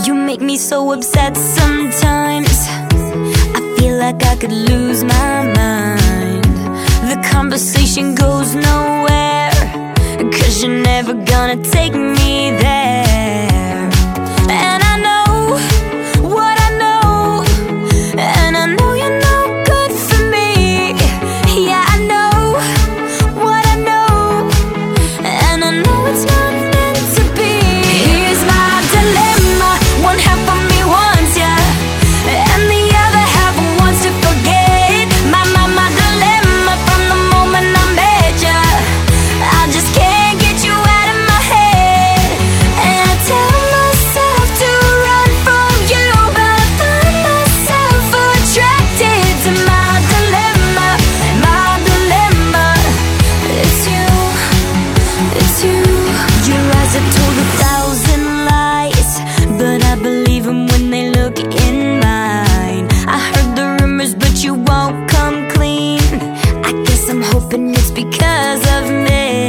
You make me so upset sometimes. I feel like I could lose my mind. The conversation goes nowhere, 'cause you're never gonna take me there. And I know what I know, and I know you're no good for me. Yeah, I know what I know, and I know it's not meant to be. Here's my dilemma. One half of me wants ya, and the other half wants to forget. My dilemma from the moment I met ya. I just can't get you out of my head. And I tell myself to run from you, but I find myself attracted to my dilemma. My dilemma, it's you, it's you. Your eyes have told 1,000 lies, but I believe them when they look in mine. I heard the rumors, but you won't come clean. I guess I'm hoping it's because of me.